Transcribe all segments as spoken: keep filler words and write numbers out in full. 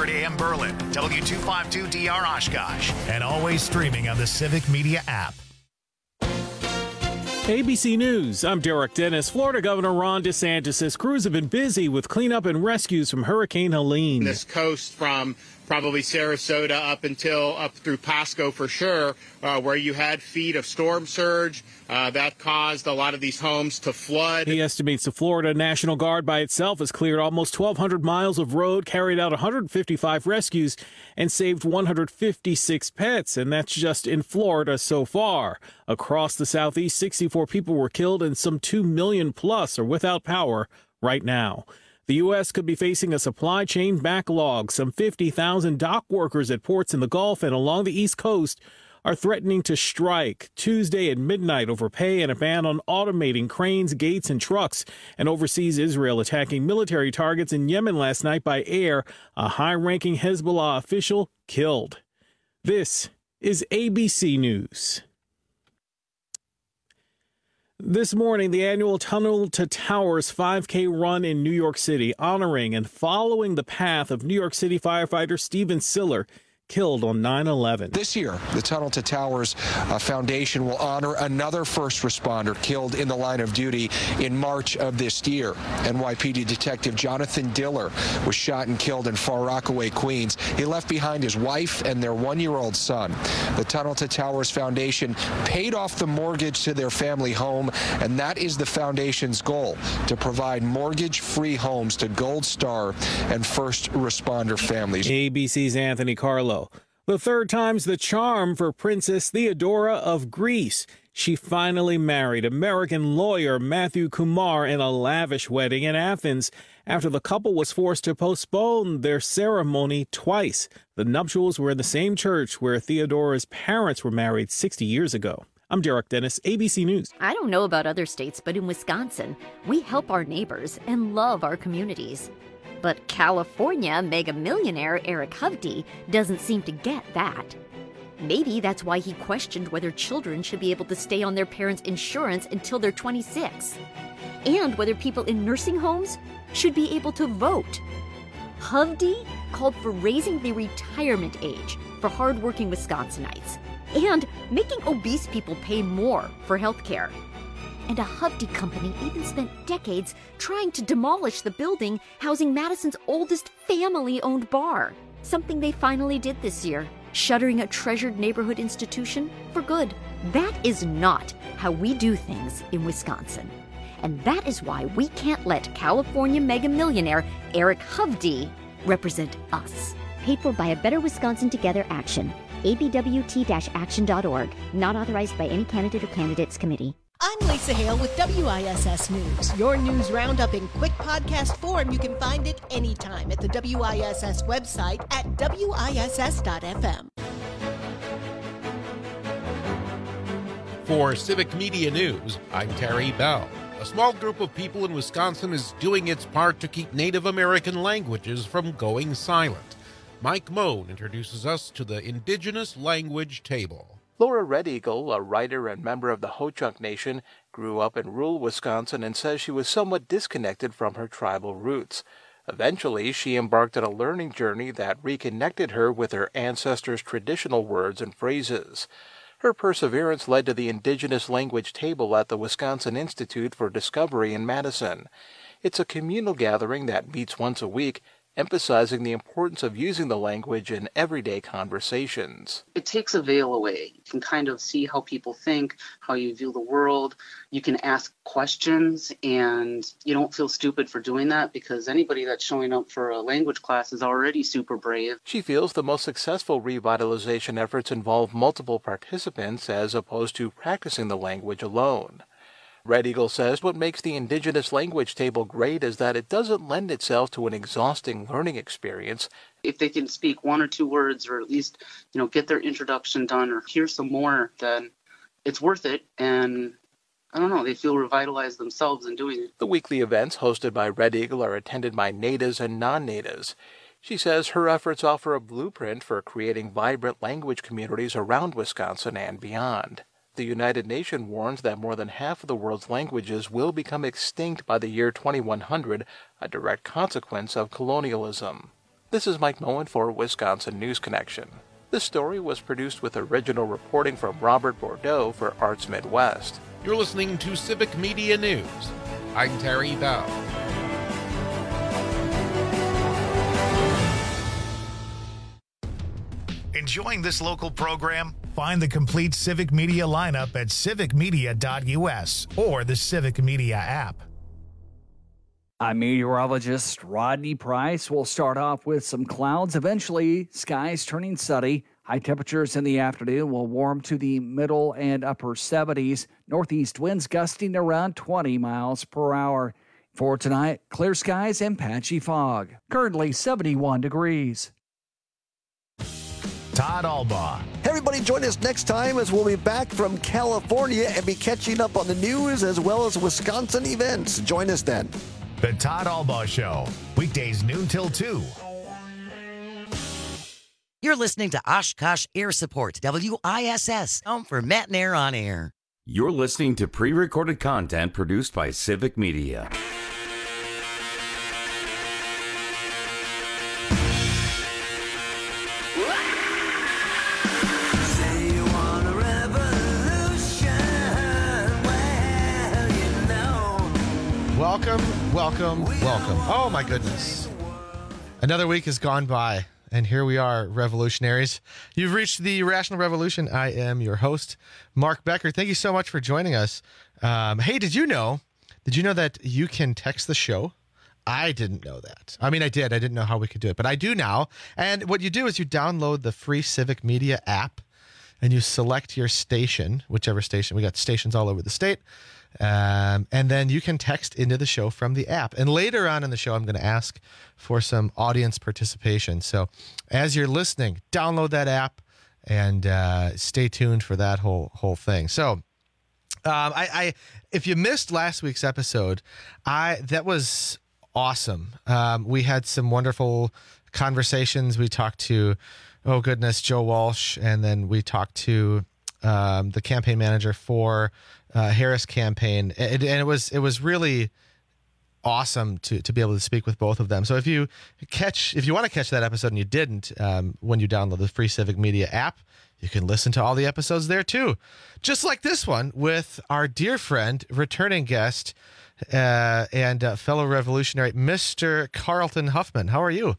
hundred A M Berlin, W two fifty-two D R Oshkosh, and always streaming on the Civic Media app. A B C News, I'm Derek Dennis. Florida Governor Ron DeSantis says crews have been busy with cleanup and rescues from Hurricane Helene. This coast from probably Sarasota up until up through Pasco for sure, uh, where you had feet of storm surge. Uh, that caused a lot of these homes to flood. He estimates the Florida National Guard by itself has cleared almost twelve hundred miles of road, carried out one hundred fifty-five rescues, and saved one hundred fifty-six pets. And that's just in Florida so far. Across the Southeast, sixty-four people were killed and some two million plus are without power right now. The U S could be facing a supply chain backlog. Some fifty thousand dock workers at ports in the Gulf and along the East Coast are threatening to strike Tuesday at midnight over pay and a ban on automating cranes, gates, and trucks. And overseas, Israel attacking military targets in Yemen last night by air. A high-ranking Hezbollah official killed. This is A B C News. This morning, the annual Tunnel to Towers five K run in New York City, honoring and following the path of New York City firefighter Stephen Siller, killed on nine eleven. This year, the Tunnel to Towers uh, Foundation will honor another first responder killed in the line of duty in March of this year. N Y P D Detective Jonathan Diller was shot and killed in Far Rockaway, Queens. He left behind his wife and their one-year-old son. The Tunnel to Towers Foundation paid off the mortgage to their family home, and that is the foundation's goal, to provide mortgage-free homes to Gold Star and first responder families. A B C's Anthony Carlo. The third time's the charm for Princess Theodora of Greece. She finally married American lawyer Matthew Kumar in a lavish wedding in Athens after the couple was forced to postpone their ceremony twice. The nuptials were in the same church where Theodora's parents were married sixty years ago. I'm Derek Dennis, A B C News. I don't know about other states, but in Wisconsin, we help our neighbors and love our communities. But California mega millionaire Eric Hovde doesn't seem to get that. Maybe that's why he questioned whether children should be able to stay on their parents' insurance until they're twenty-six, and whether people in nursing homes should be able to vote. Hovde called for raising the retirement age for hardworking Wisconsinites and making obese people pay more for health care. And a Hovde company even spent decades trying to demolish the building housing Madison's oldest family-owned bar. Something they finally did this year, shuttering a treasured neighborhood institution for good. That is not how we do things in Wisconsin. And that is why we can't let California mega millionaire Eric Hovde represent us. Paid for by a Better Wisconsin Together action. A B W T action dot org. Not authorized by any candidate or candidates committee. I'm Lisa Hale with W I S S News. Your news roundup in quick podcast form. You can find it anytime at the W I S S website at W I S S dot F M. For Civic Media News, I'm Terry Bell. A small group of people in Wisconsin is doing its part to keep Native American languages from going silent. Mike Moan introduces us to the Indigenous Language Table. Laura Red Eagle, a writer and member of the Ho-Chunk Nation, grew up in rural Wisconsin and says she was somewhat disconnected from her tribal roots. Eventually, she embarked on a learning journey that reconnected her with her ancestors' traditional words and phrases. Her perseverance led to the Indigenous Language Table at the Wisconsin Institute for Discovery in Madison. It's a communal gathering that meets once a week, emphasizing the importance of using the language in everyday conversations. It takes a veil away. You can kind of see how people think, how you view the world. You can ask questions, and you don't feel stupid for doing that because anybody that's showing up for a language class is already super brave. She feels the most successful revitalization efforts involve multiple participants as opposed to practicing the language alone. Red Eagle says what makes the Indigenous Language Table great is that it doesn't lend itself to an exhausting learning experience. If they can speak one or two words or at least, you know, get their introduction done or hear some more, then it's worth it. And I don't know, they feel revitalized themselves in doing it. The weekly events hosted by Red Eagle are attended by natives and non-natives. She says her efforts offer a blueprint for creating vibrant language communities around Wisconsin and beyond. The United Nations warns that more than half of the world's languages will become extinct by the year twenty-one hundred, a direct consequence of colonialism. This is Mike Moen for Wisconsin News Connection. This story was produced with original reporting from Robert Bordeaux for Arts Midwest. You're listening to Civic Media News. I'm Terry Bell. Enjoying this local program? Find the complete Civic Media lineup at civic media dot u s or the Civic Media app. I'm meteorologist Rodney Price. We'll start off with some clouds. Eventually, skies turning sunny. High temperatures in the afternoon will warm to the middle and upper seventies. Northeast winds gusting around twenty miles per hour. For tonight, clear skies and patchy fog. Currently seventy-one degrees. Todd Albaugh. Hey everybody, join us next time as we'll be back from California and be catching up on the news as well as Wisconsin events. Join us then. The Todd Albaugh Show, weekdays noon till two. You're listening to Oshkosh Air Support, W I S S, home for Matt and Air on Air. You're listening to pre-recorded content produced by Civic Media. Welcome, welcome, welcome. Oh, my goodness. Another week has gone by, and here we are, revolutionaries. You've reached the Rational Revolution. I am your host, Mark Becker. Thank you so much for joining us. Um, hey, did you know, did you know that you can text the show? I didn't know that. I mean, I did. I didn't know how we could do it, but I do now. And what you do is you download the free Civic Media app, and you select your station, whichever station. We got stations all over the state. Um, and then you can text into the show from the app. And later on in the show, I'm going to ask for some audience participation. So as you're listening, download that app and uh, stay tuned for that whole whole thing. So um, I, I, if you missed last week's episode, I that was awesome. Um, we had some wonderful conversations. We talked to, oh goodness, Joe Walsh, and then we talked to um, the campaign manager for Uh, Harris campaign, and, and it was it was really awesome to to be able to speak with both of them. So if you catch if you want to catch that episode and you didn't, um, when you download the free Civic Media app, you can listen to all the episodes there too, just like this one with our dear friend, returning guest, uh, and uh, fellow revolutionary, Mister Carlton Huffman. How are you?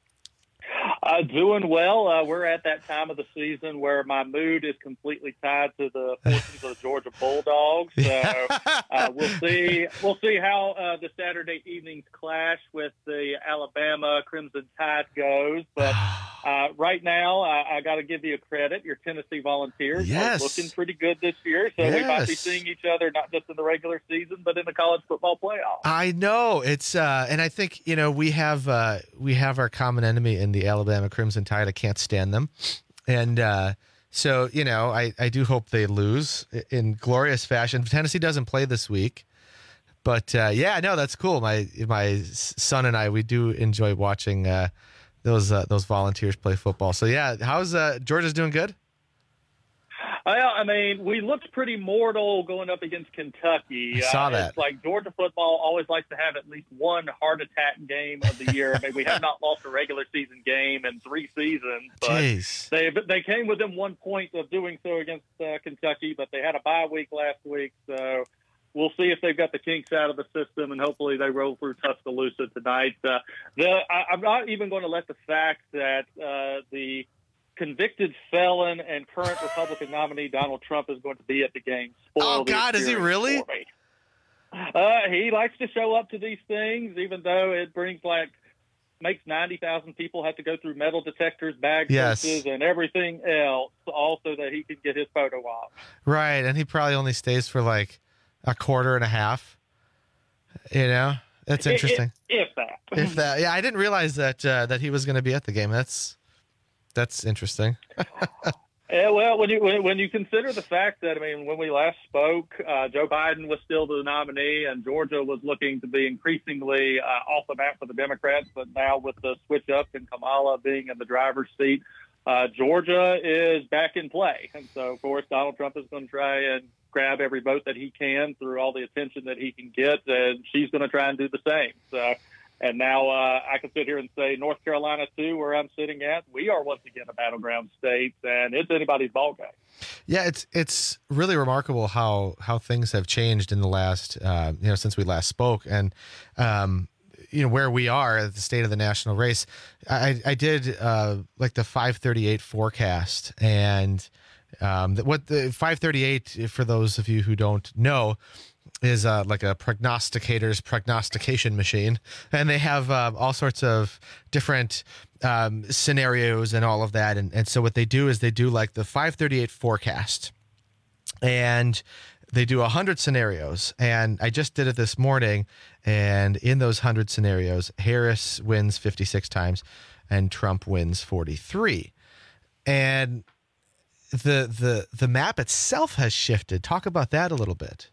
Uh, doing well. Uh, we're at that time of the season where my mood is completely tied to the fortunes of the Georgia Bulldogs. So uh, we'll see. We'll see how uh, the Saturday evening's clash with the Alabama Crimson Tide goes. But uh, right now, I, I got to give you a credit. Your Tennessee Volunteers yes. are looking pretty good this year. So yes. we might be seeing each other not just in the regular season, but in the college football playoff. I know it's, uh, and I think you know we have uh, we have our common enemy in the Alabama Crimson Tide. I can't stand them. And uh, so, you know, I, I do hope they lose in glorious fashion. Tennessee doesn't play this week. But, uh, yeah, no, that's cool. My my son and I, we do enjoy watching uh, those uh, those Volunteers play football. So, yeah, how's uh, Georgia's doing good? Well, I mean, we looked pretty mortal going up against Kentucky. I saw uh, that. It's like Georgia football always likes to have at least one heart attack game of the year. I mean, we have not lost a regular season game in three seasons. But Jeez. They they came within one point of doing so against uh, Kentucky, but they had a bye week last week. So we'll see if they've got the kinks out of the system, and hopefully they roll through Tuscaloosa tonight. Uh, the, I, I'm not even going to let the fact that uh, the convicted felon and current Republican nominee Donald Trump is going to be at the game. Oh, God, is he really? Uh, he likes to show up to these things, even though it brings like makes ninety thousand people have to go through metal detectors, bag yes. searches, and everything else, also that he can get his photo op. Right, and he probably only stays for like a quarter and a half. You know, that's interesting. If, if that. If that, yeah, I didn't realize that uh, that he was going to be at the game. That's that's interesting. Yeah, well, when you when, when you consider the fact that, I mean, when we last spoke, uh, Joe Biden was still the nominee, and Georgia was looking to be increasingly uh, off the map for the Democrats. But now with the switch up and Kamala being in the driver's seat, uh, Georgia is back in play. And so, of course, Donald Trump is going to try and grab every vote that he can through all the attention that he can get, and she's going to try and do the same. So And now uh, I can sit here and say North Carolina, too, where I'm sitting at, we are once again a battleground state, and it's anybody's ballgame. Yeah, it's it's really remarkable how how things have changed in the last uh, you know since we last spoke, and um, you know where we are at the state of the national race. I I did uh, like the five thirty-eight forecast, and um, what the five thirty-eight, for those of you who don't know, is uh, like a prognosticator's prognostication machine, and they have uh, all sorts of different um, scenarios and all of that. And, and so what they do is they do like the five thirty-eight forecast, and they do one hundred scenarios. And I just did it this morning, and in those one hundred scenarios, Harris wins fifty-six times and Trump wins forty-three. And the the the map itself has shifted. Talk about that a little bit.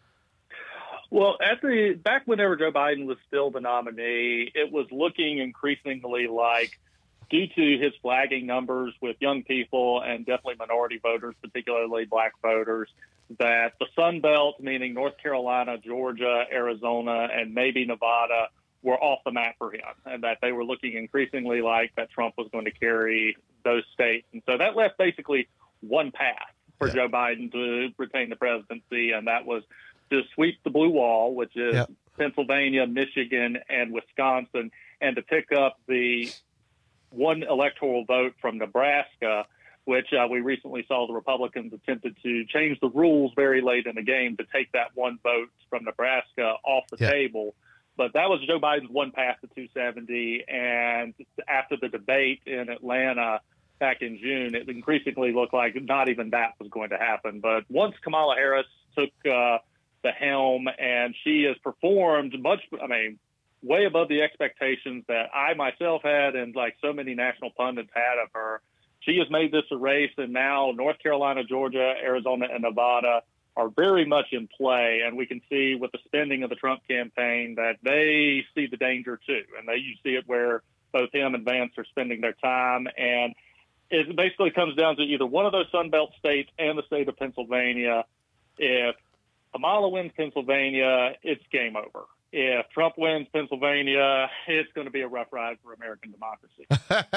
Well, at the back whenever Joe Biden was still the nominee, it was looking increasingly like, due to his flagging numbers with young people and definitely minority voters, particularly black voters, that the Sun Belt, meaning North Carolina, Georgia, Arizona, and maybe Nevada, were off the map for him, and that they were looking increasingly like that Trump was going to carry those states. And so that left basically one path for yeah. Joe Biden to retain the presidency, and that was to sweep the blue wall, which is yep. Pennsylvania, Michigan, and Wisconsin, and to pick up the one electoral vote from Nebraska, which uh, we recently saw the Republicans attempted to change the rules very late in the game to take that one vote from Nebraska off the yep. table. But that was Joe Biden's one path to two seventy, and after the debate in Atlanta back in June, it increasingly looked like not even that was going to happen. But once Kamala Harris took uh, the helm, and she has performed much, I mean, way above the expectations that I myself had and like so many national pundits had of her. She has made this a race, and now North Carolina, Georgia, Arizona, and Nevada are very much in play. And we can see with the spending of the Trump campaign that they see the danger too. And they, you see it where both him and Vance are spending their time. And it basically comes down to either one of those Sun Belt states and the state of Pennsylvania. If Kamala wins Pennsylvania, it's game over. If Trump wins Pennsylvania, it's going to be a rough ride for American democracy.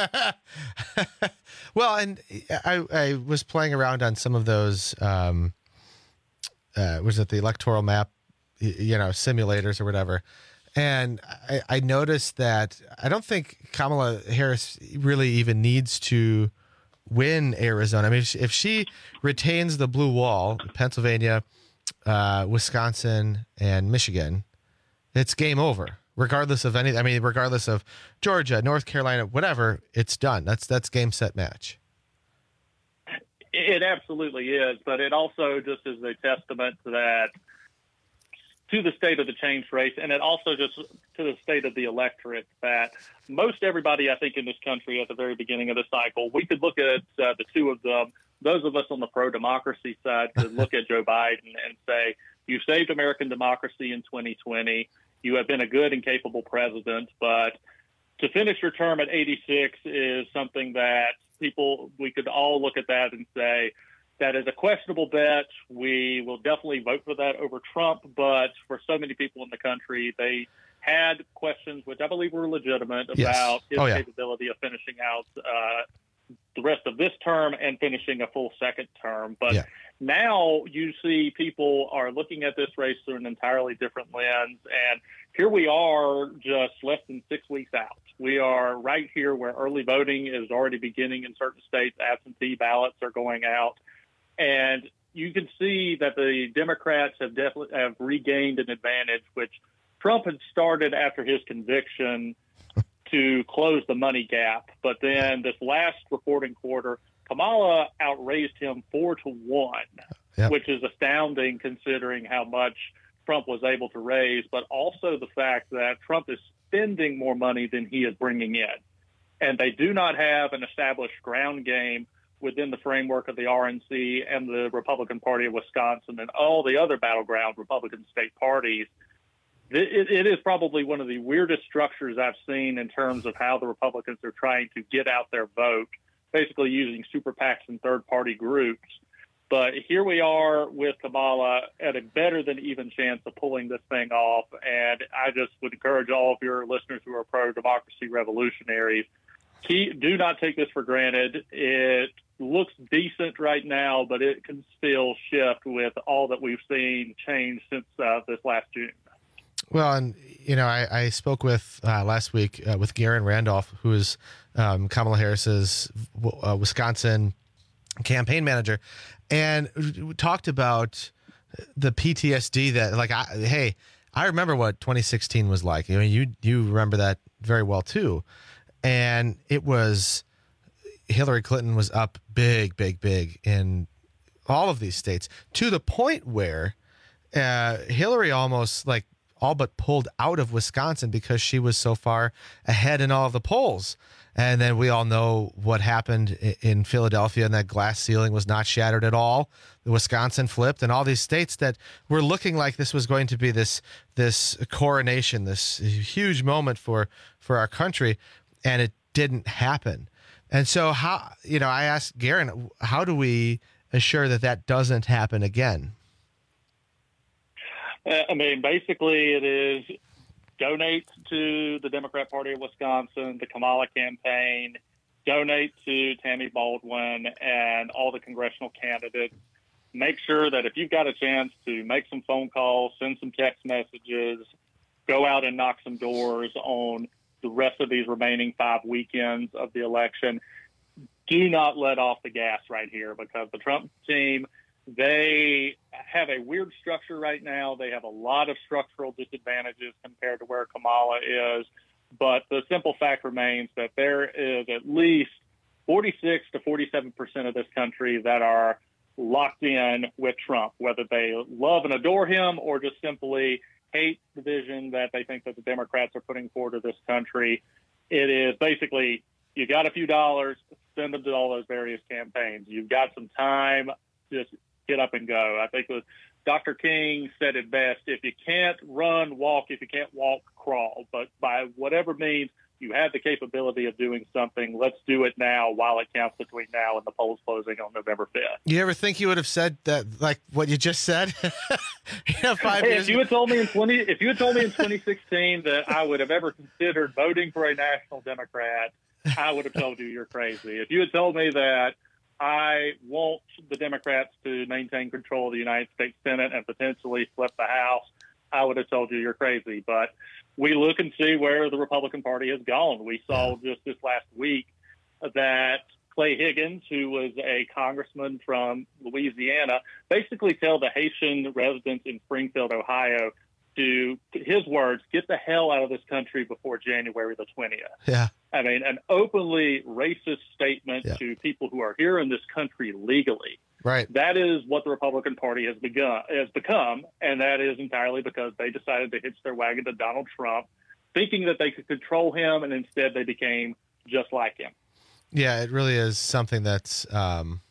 Well, and I, I was playing around on some of those, um, uh, was it the electoral map, you know, simulators or whatever. And I, I noticed that I don't think Kamala Harris really even needs to win Arizona. I mean, if she, if she retains the blue wall, Pennsylvania, uh, Wisconsin, and Michigan, it's game over, regardless of any. I mean, regardless of Georgia, North Carolina, whatever, it's done. That's that's game, set, match. It absolutely is, but it also just is a testament to that, to the state of the change race, and it also just to the state of the electorate that most everybody, I think, in this country at the very beginning of the cycle, we could look at uh, the two of them. Those of us on the pro-democracy side could look at Joe Biden and say, you saved American democracy in twenty twenty. You have been a good and capable president, but to finish your term at eighty-six is something that people, we could all look at that and say, that is a questionable bet. We will definitely vote for that over Trump, but for so many people in the country, they had questions, which I believe were legitimate, about yes. his oh, yeah. capability of finishing out uh, the rest of this term and finishing a full second term. But yeah. now you see people are looking at this race through an entirely different lens. And here we are just less than six weeks out. We are right here where early voting is already beginning in certain states. Absentee ballots are going out. And you can see that the Democrats have definitely have regained an advantage, which Trump had started after his conviction to close the money gap. But then this last reporting quarter, Kamala outraised him four to one, yep. which is astounding considering how much Trump was able to raise, but also the fact that Trump is spending more money than he is bringing in. And they do not have an established ground game within the framework of the R N C and the Republican Party of Wisconsin and all the other battleground Republican state parties. It, it is probably one of the weirdest structures I've seen in terms of how the Republicans are trying to get out their vote, basically using super PACs and third-party groups. But here we are with Kamala at a better than even chance of pulling this thing off. And I just would encourage all of your listeners who are pro-democracy revolutionaries, keep, do not take this for granted. It looks decent right now, but it can still shift with all that we've seen change since uh, this last June. Well, and, you know, I, I spoke with uh, last week uh, with Garen Randolph, who is um, Kamala Harris's uh, Wisconsin campaign manager, and we talked about the P T S D that, like, I, hey, I remember what twenty sixteen was like. I mean, you you remember that very well too, and it was Hillary Clinton was up big, big, big in all of these states to the point where uh, Hillary almost like all but pulled out of Wisconsin because she was so far ahead in all of the polls. And then we all know what happened in Philadelphia, and that glass ceiling was not shattered at all. Wisconsin flipped, and all these states that were looking like this was going to be this this coronation, this huge moment for for our country, and it didn't happen. And so, how you know, I asked Garen, how do we assure that that doesn't happen again? I mean, basically, it is donate to the Democrat Party of Wisconsin, the Kamala campaign, donate to Tammy Baldwin and all the congressional candidates. Make sure that if you've got a chance to make some phone calls, send some text messages, go out and knock some doors on the rest of these remaining five weekends of the election. Do not let off the gas right here, because the Trump team, they have a weird structure right now. They have a lot of structural disadvantages compared to where Kamala is. But the simple fact remains that there is at least forty-six to forty-seven percent of this country that are locked in with Trump, whether they love and adore him or just simply hate the vision that they think that the Democrats are putting forward to this country. It is basically, you got a few dollars, send them to all those various campaigns. You've got some time, just get up and go. I think it was Doctor King said it best: if you can't run, walk. If you can't walk, crawl. But by whatever means you have the capability of doing something, let's do it now while it counts between now and the polls closing on November fifth. You ever think you would have said that, like what you just said? you know, five hey, years if you had told me in twenty, if you had told me in twenty sixteen that I would have ever considered voting for a national Democrat, I would have told you you're crazy. If you had told me that I want the Democrats to maintain control of the United States Senate and potentially flip the House, I would have told you you're crazy. But we look and see where the Republican Party has gone. We saw just this last week that Clay Higgins, who was a congressman from Louisiana, basically tell the Haitian residents in Springfield, Ohio, to, his words, get the hell out of this country before January the twentieth. Yeah. I mean, an openly racist statement yeah. to people who are here in this country legally. Right. That is what the Republican Party has begun has become, and that is entirely because they decided to hitch their wagon to Donald Trump, thinking that they could control him, and instead they became just like him. Yeah, it really is something that's um,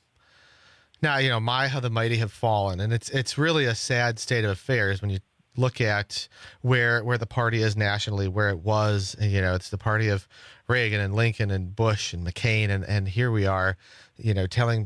now, you know, my how the mighty have fallen, and it's it's really a sad state of affairs when you look at where where the party is nationally, where it was. You know, it's the party of Reagan and Lincoln and Bush and McCain, and and here we are, you know, telling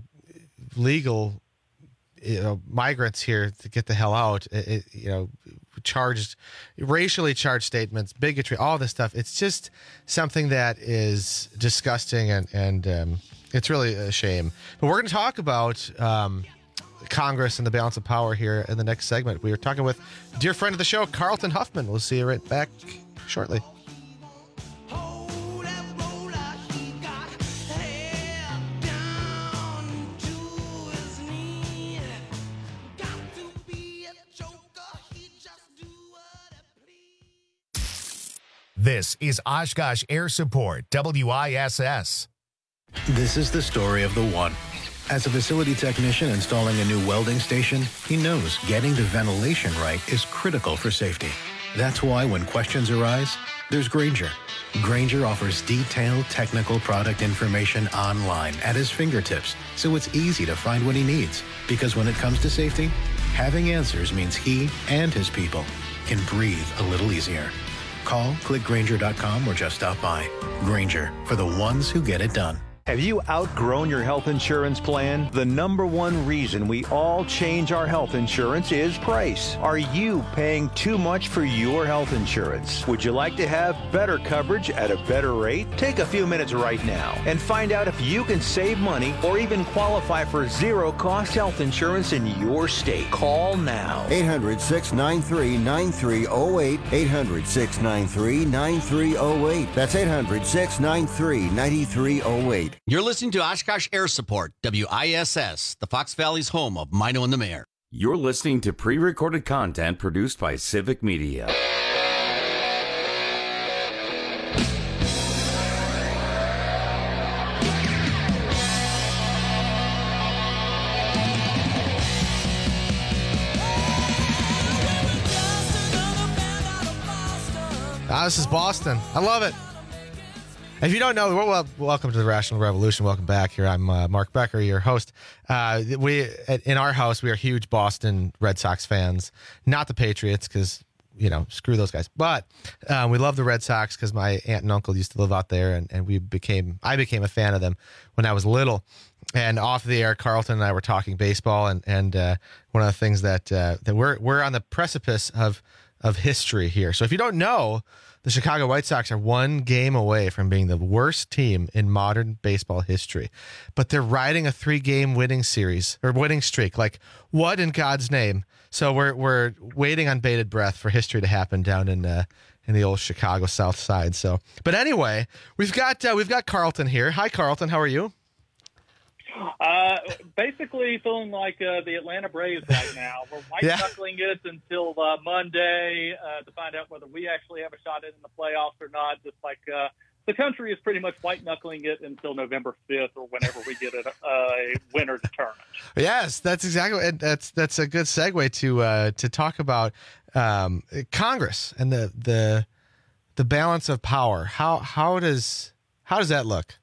legal, you know, migrants here to get the hell out. It, it, you know, charged, racially charged statements, bigotry, all this stuff. It's just something that is disgusting, and and um, it's really a shame. But we're going to talk about um, Congress and the balance of power here in the next segment. We are talking with a dear friend of the show, Carlton Huffman. We'll see you right back shortly. This is Oshkosh Air Support, W I S S. This is the story of the one. As a facility technician installing a new welding station, he knows getting the ventilation right is critical for safety. That's why when questions arise, there's Grainger. Grainger offers detailed technical product information online at his fingertips, so it's easy to find what he needs. Because when it comes to safety, having answers means he and his people can breathe a little easier. Call, click Grainger dot com, or just stop by. Grainger, for the ones who get it done. Have you outgrown your health insurance plan? The number one reason we all change our health insurance is price. Are you paying too much for your health insurance? Would you like to have better coverage at a better rate? Take a few minutes right now and find out if you can save money or even qualify for zero-cost health insurance in your state. Call now. eight hundred, six nine three, nine three zero eight. eight hundred, six nine three, nine three zero eight. That's eight hundred, six nine three, nine three zero eight. You're listening to Oshkosh Air Support, W I S S, the Fox Valley's home of Mino and the Mayor. You're listening to pre-recorded content produced by Civic Media. Ah, this is Boston. I love it. If you don't know, well, welcome to the Rational Revolution. Welcome back here. I'm uh, Mark Becker, your host. Uh, we in our house, we are huge Boston Red Sox fans, not the Patriots, because you know, screw those guys. But um, we love the Red Sox because my aunt and uncle used to live out there, and, and we became I became a fan of them when I was little. And off the air, Carlton and I were talking baseball, and and uh, one of the things that uh, that we're we're on the precipice of of history here. So if you don't know, the Chicago White Sox are one game away from being the worst team in modern baseball history, but they're riding a three-game winning series or winning streak. Like, what in God's name? So we're we're waiting on bated breath for history to happen down in uh, in the old Chicago South Side. So, but anyway, we've got uh, we've got Carlton here. Hi, Carlton. How are you? Uh, basically feeling like uh, the Atlanta Braves right now. We're white-knuckling yeah. it until uh, Monday uh, to find out whether we actually have a shot in the playoffs or not. Just like uh, the country is pretty much white-knuckling it until November fifth or whenever we get a, a winner determined. Yes, that's exactly – that's that's a good segue to uh, to talk about um, Congress and the the the balance of power. How how does how does that look?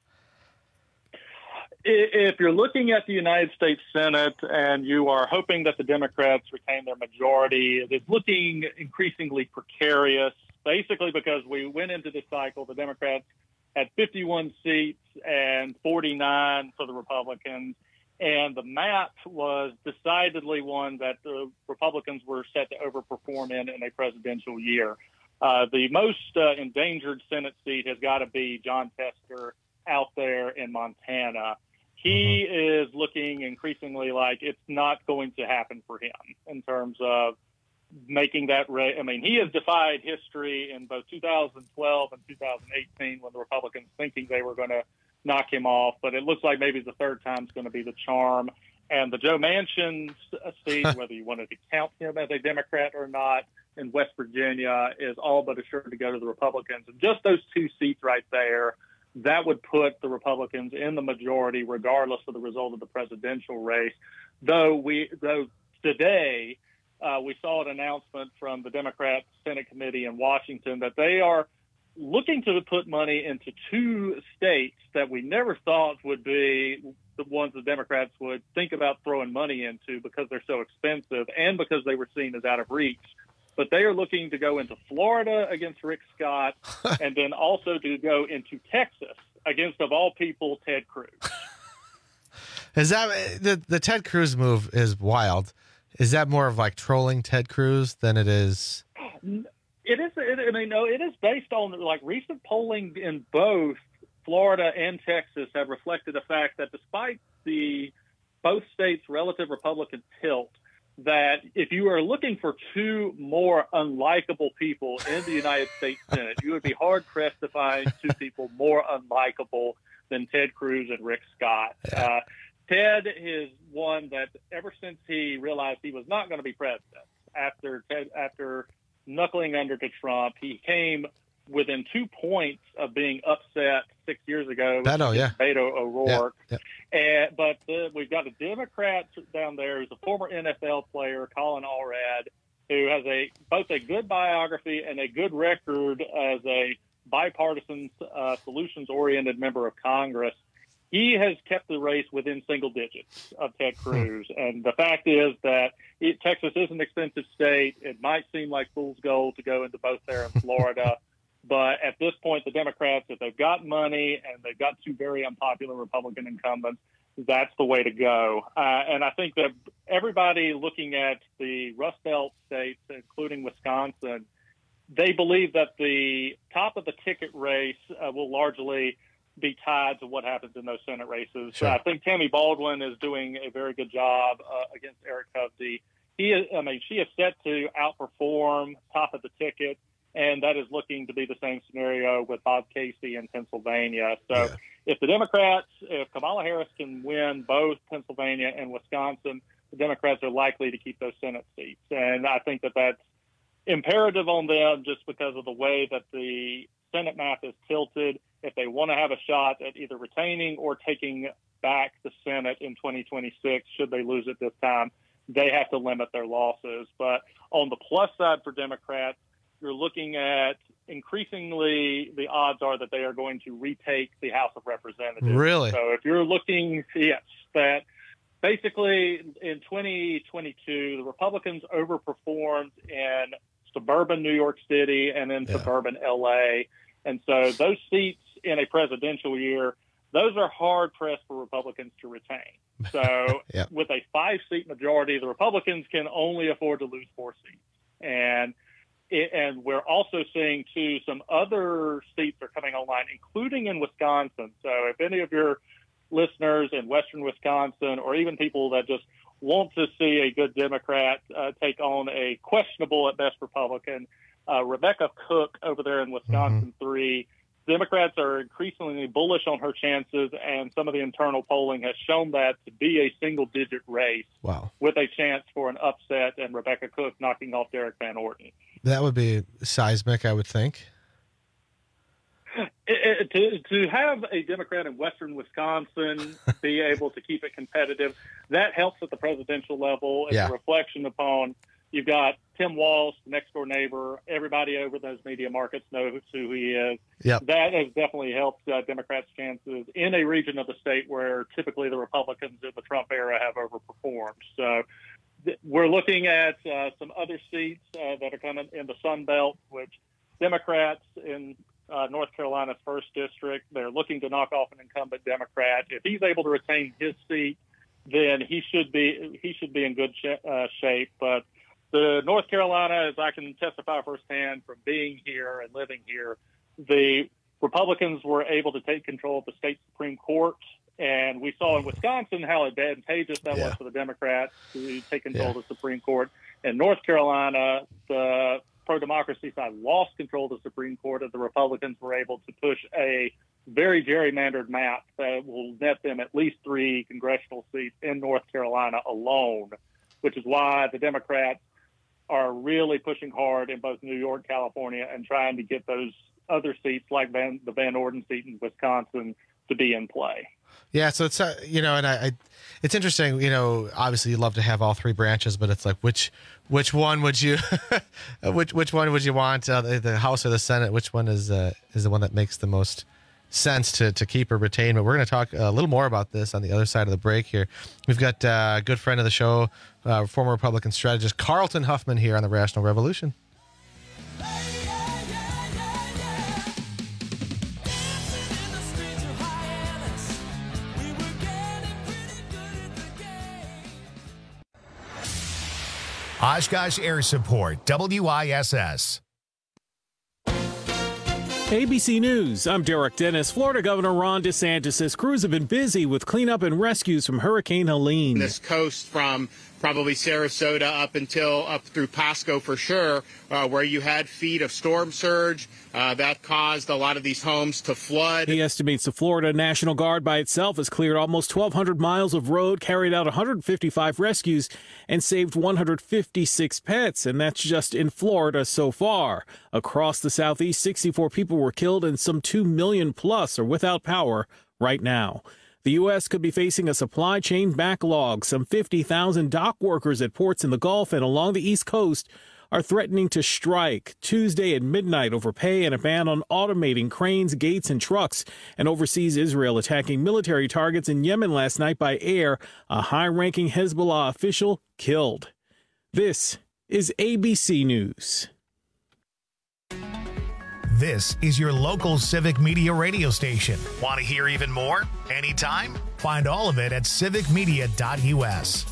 If you're looking at the United States Senate and you are hoping that the Democrats retain their majority, it is looking increasingly precarious, basically because we went into this cycle, the Democrats had fifty-one seats and forty-nine for the Republicans, and the map was decidedly one that the Republicans were set to overperform in in a presidential year. Uh, the most uh, endangered Senate seat has got to be John Tester out there in Montana. He mm-hmm. is looking increasingly like it's not going to happen for him in terms of making that race. I mean, he has defied history in both two thousand twelve and two thousand eighteen when the Republicans thinking they were going to knock him off, but it looks like maybe the third time is going to be the charm. And the Joe Manchin seat, whether you wanted to count him as a Democrat or not, in West Virginia is all but assured to go to the Republicans. And just those two seats right there, that would put the Republicans in the majority regardless of the result of the presidential race. Though we, though today uh, we saw an announcement from the Democrat Senate Committee in Washington that they are looking to put money into two states that we never thought would be the ones the Democrats would think about throwing money into because they're so expensive and because they were seen as out of reach. But they are looking to go into Florida against Rick Scott and then also to go into Texas against, of all people, Ted Cruz. Is that the the Ted Cruz move is wild? Is that more of like trolling Ted Cruz than it is? It is. It, I mean, no, it is based on like recent polling in both Florida and Texas have reflected the fact that despite the both states' relative Republican tilt, that if you are looking for two more unlikable people in the United States Senate, you would be hard-pressed to find two people more unlikable than Ted Cruz and Rick Scott. Yeah. Uh, Ted is one that ever since he realized he was not going to be president, after Ted, after knuckling under to Trump, he came within two points of being upset six years ago. Beto, yeah. Beto O'Rourke. Yeah, yeah. And, but uh, we've got a Democrat down there who's a former N F L player, Colin Allred, who has a both a good biography and a good record as a bipartisan, uh, solutions-oriented member of Congress. He has kept the race within single digits of Ted Cruz. And the fact is that it, Texas is an expensive state. It might seem like fool's gold to go into both there in Florida. But at this point, the Democrats, if they've got money and they've got two very unpopular Republican incumbents, that's the way to go. Uh, and I think that everybody looking at the Rust Belt states, including Wisconsin, they believe that the top of the ticket race uh, will largely be tied to what happens in those Senate races. Sure. I think Tammy Baldwin is doing a very good job uh, against Eric Hovde. He is, I mean, she is set to outperform top of the ticket, and that is looking to be the same scenario with Bob Casey in Pennsylvania. So yeah. if the Democrats, if Kamala Harris can win both Pennsylvania and Wisconsin, the Democrats are likely to keep those Senate seats. And I think that that's imperative on them just because of the way that the Senate map is tilted. If they want to have a shot at either retaining or taking back the Senate in twenty twenty-six, should they lose it this time, they have to limit their losses. But on the plus side for Democrats, you're looking at increasingly the odds are that they are going to retake the House of Representatives. Really? So if you're looking, yes, that basically in twenty twenty-two, the Republicans overperformed in suburban New York City and in yeah. suburban L A. And so those seats in a presidential year, those are hard pressed for Republicans to retain. So yeah. with a five-seat majority, the Republicans can only afford to lose four seats. And it, and we're also seeing, too, some other seats are coming online, including in Wisconsin. So if any of your listeners in western Wisconsin or even people that just want to see a good Democrat uh, take on a questionable at best Republican, uh, Rebecca Cook over there in Wisconsin mm-hmm. three, Democrats are increasingly bullish on her chances, and some of the internal polling has shown that to be a single-digit race wow. with a chance for an upset and Rebecca Cook knocking off Derek Van Orton. That would be seismic, I would think. It, it, to, to have a Democrat in western Wisconsin be able to keep it competitive, that helps at the presidential level. It's yeah. a reflection upon you've got Tim Walz, the next door neighbor. Everybody over those media markets knows who he is. Yep. That has definitely helped uh, Democrats' chances in a region of the state where typically the Republicans in the Trump era have overperformed. So th- we're looking at uh, some other seats uh, that are coming in the Sun Belt, which Democrats in Uh, North Carolina's first district, they're looking to knock off an incumbent Democrat. If he's able to retain his seat, then he should be he should be in good sh- uh, shape. But the North Carolina, as I can testify firsthand from being here and living here, the Republicans were able to take control of the state Supreme Court, and we saw in Wisconsin how advantageous that yeah. was for the Democrats to take control yeah. of the Supreme Court. In North Carolina, the pro-democracy side lost control of the Supreme Court, and the Republicans were able to push a very gerrymandered map that will net them at least three congressional seats in North Carolina alone, which is why the Democrats are really pushing hard in both New York, California, and trying to get those other seats like Van, the Van Orden seat in Wisconsin to be in play. Yeah, so it's uh, you know, and I, I, it's interesting. You know, obviously, you'd love to have all three branches, but it's like which, which one would you, which which one would you want, uh, the, the House or the Senate? Which one is uh, is the one that makes the most sense to to keep or retain? But we're going to talk a little more about this on the other side of the break. Here, we've got uh, a good friend of the show, uh, former Republican strategist Carlton Huffman here on the Rational Revolution. Oshkosh Air Support, W I S S. A B C News, I'm Derek Dennis. Florida Governor Ron DeSantis says crews have been busy with cleanup and rescues from Hurricane Helene. This coast from probably Sarasota up until up through Pasco for sure, uh, where you had feet of storm surge. Uh, that caused a lot of these homes to flood. He estimates the Florida National Guard by itself has cleared almost twelve hundred miles of road, carried out one hundred fifty-five rescues, and saved one hundred fifty-six pets. And that's just in Florida so far. Across the Southeast, sixty-four people were killed and some two million plus are without power right now. The U S could be facing a supply chain backlog. Some fifty thousand dock workers at ports in the Gulf and along the East Coast are threatening to strike Tuesday at midnight over pay and a ban on automating cranes, gates, and trucks. And overseas, Israel attacking military targets in Yemen last night by air. A high-ranking Hezbollah official killed. This is A B C News. This is your local Civic Media radio station. Want to hear even more? Anytime? Find all of it at civic media dot u s.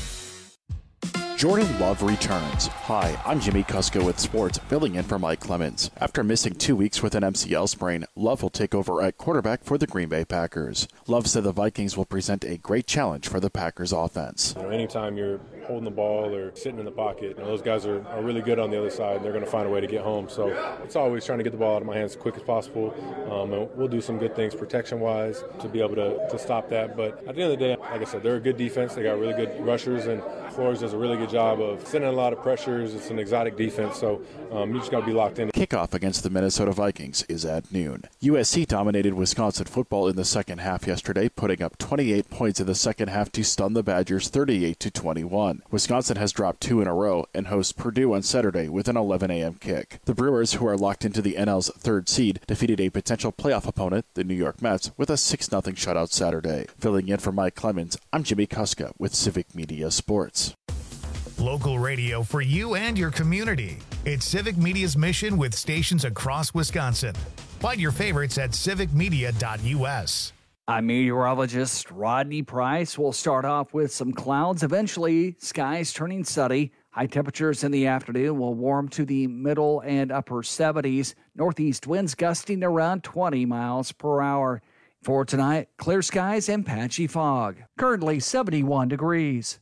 Jordan Love returns. Hi, I'm Jimmy Kuska with sports, filling in for Mike Clemens. After missing two weeks with an M C L sprain, Love will take over at quarterback for the Green Bay Packers. Love said the Vikings will present a great challenge for the Packers offense. You know, anytime you're holding the ball or sitting in the pocket, you know, those guys are, are really good on the other side, and they're going to find a way to get home. So it's always trying to get the ball out of my hands as quick as possible. Um, and we'll do some good things protection-wise to be able to, to stop that. But at the end of the day, like I said, they're a good defense. They got really good rushers, and Flores does a really good job of sending a lot of pressures. It's an exotic defense, so um, you just got to be locked in. Kickoff against the Minnesota Vikings is at noon. U S C dominated Wisconsin football in the second half yesterday, putting up twenty-eight points in the second half to stun the Badgers thirty-eight to twenty-one. Wisconsin has dropped two in a row and hosts Purdue on Saturday with an eleven a.m. kick. The Brewers, who are locked into the N L's third seed, defeated a potential playoff opponent, the New York Mets, with a six nothing shutout Saturday. Filling in for Mike Clemens, I'm Jimmy Kuska with Civic Media Sports. Local radio for you and your community. It's Civic Media's mission with stations across Wisconsin. Find your favorites at civic media dot u s. I'm meteorologist Rodney Price. We'll start off with some clouds. Eventually, skies turning sunny. High temperatures in the afternoon will warm to the middle and upper seventies. Northeast winds gusting around twenty miles per hour. For tonight, clear skies and patchy fog. Currently seventy-one degrees.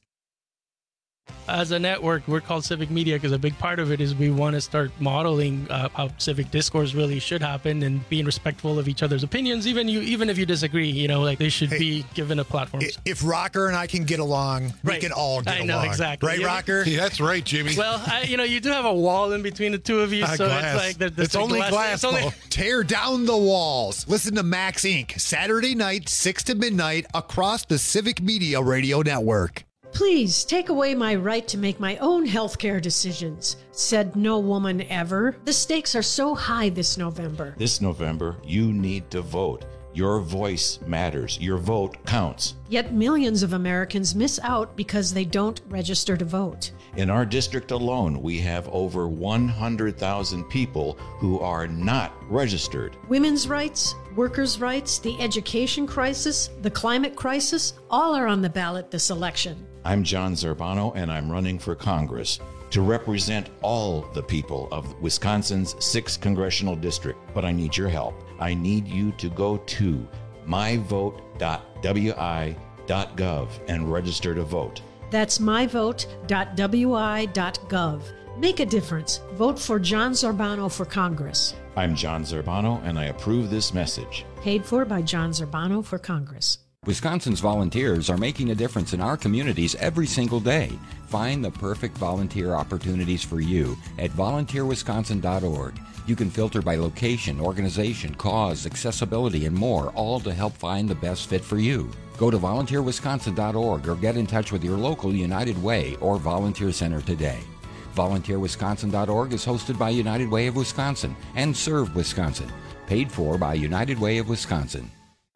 As a network, we're called Civic Media because a big part of it is we want to start modeling uh, how civic discourse really should happen and being respectful of each other's opinions, even you, even if you disagree. You know, like they should hey, be given a platform. If Rocker and I can get along, right. we can all get I along. know, exactly. Right, yeah. Rocker? Yeah, that's right, Jimmy. Well, I, you know, you do have a wall in between the two of you, uh, so glass. it's like the, the it's only glass. glass. It's only... Tear down the walls. Listen to Max Incorporated. Saturday night, six to midnight, across the Civic Media Radio Network. Please take away my right to make my own healthcare decisions, said no woman ever. The stakes are so high this November. This November, you need to vote. Your voice matters. Your vote counts. Yet millions of Americans miss out because they don't register to vote. In our district alone, we have over one hundred thousand people who are not registered. Women's rights, workers' rights, the education crisis, the climate crisis, all are on the ballot this election. I'm John Zerbano, and I'm running for Congress to represent all the people of Wisconsin's sixth Congressional District. But I need your help. I need you to go to my vote dot w i dot gov and register to vote. That's my vote dot w i dot gov. Make a difference. Vote for John Zerbano for Congress. I'm John Zerbano, and I approve this message. Paid for by John Zerbano for Congress. Wisconsin's volunteers are making a difference in our communities every single day. Find the perfect volunteer opportunities for you at volunteer wisconsin dot org. You can filter by location, organization, cause, accessibility, and more, all to help find the best fit for you. Go to volunteer wisconsin dot org or get in touch with your local United Way or Volunteer Center today. volunteer wisconsin dot org is hosted by United Way of Wisconsin and Serve Wisconsin. Paid for by United Way of Wisconsin.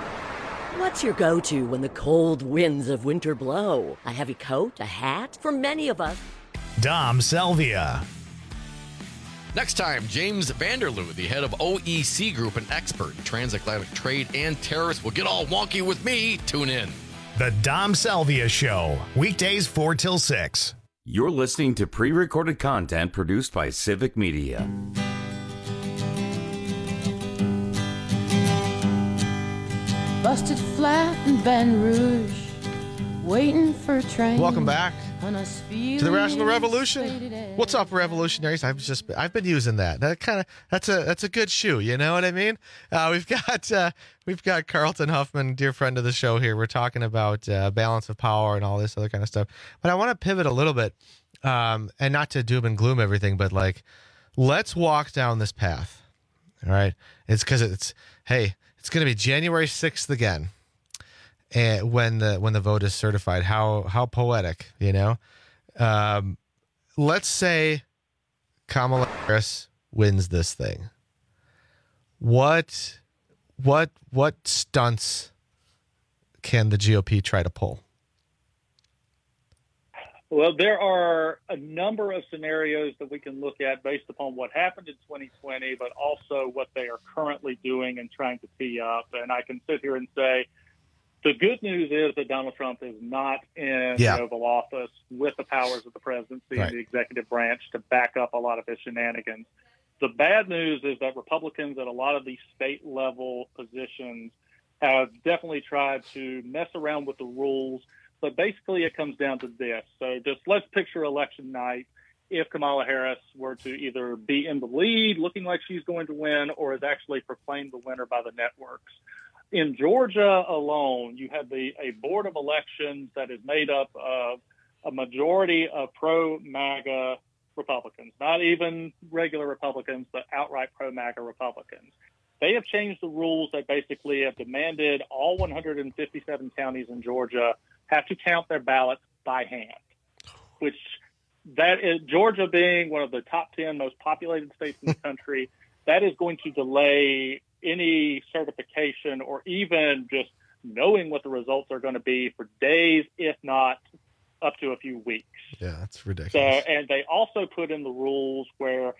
What's your go-to when the cold winds of winter blow? A heavy coat, a hat? For many of us, Dom Salvia. Next time, James Vanderloo, the head of O E C Group, an expert in transatlantic trade and tariffs, will get all wonky with me. Tune in. The Dom Salvia Show, weekdays four till six. You're listening to pre-recorded content produced by Civic Media. Busted flat in Baton Rouge, waiting for a train. Welcome back to the Rational Revolution. What's up, revolutionaries? I've just I've been using that. That kind of that's a that's a good shoe. You know what I mean? Uh, we've got uh, we've got Carlton Huffman, dear friend of the show here. We're talking about uh, balance of power and all this other kind of stuff. But I want to pivot a little bit, um, and not to doom and gloom everything, but like let's walk down this path. All right, it's because it's hey. It's going to be January sixth again, and when the when the vote is certified. How how poetic, you know? Um, let's say Kamala Harris wins this thing. What what what stunts can the G O P try to pull? Well, there are a number of scenarios that we can look at based upon what happened in twenty twenty, but also what they are currently doing and trying to tee up. And I can sit here and say, the good news is that Donald Trump is not in Yeah. the Oval Office with the powers of the presidency Right. and the executive branch to back up a lot of his shenanigans. The bad news is that Republicans at a lot of these state-level positions have definitely tried to mess around with the rules, but basically it comes down to this. So just let's picture election night if Kamala Harris were to either be in the lead, looking like she's going to win, or is actually proclaimed the winner by the networks. In Georgia alone, you have the a board of elections that is made up of a majority of pro-MAGA Republicans, not even regular Republicans, but outright pro-MAGA Republicans. They have changed the rules that basically have demanded all one hundred fifty-seven counties in Georgia have to count their ballots by hand, which that is Georgia being one of the top ten most populated states in the country. That is going to delay any certification or even just knowing what the results are going to be for days, if not up to a few weeks. Yeah, that's ridiculous. So, and they also put in the rules where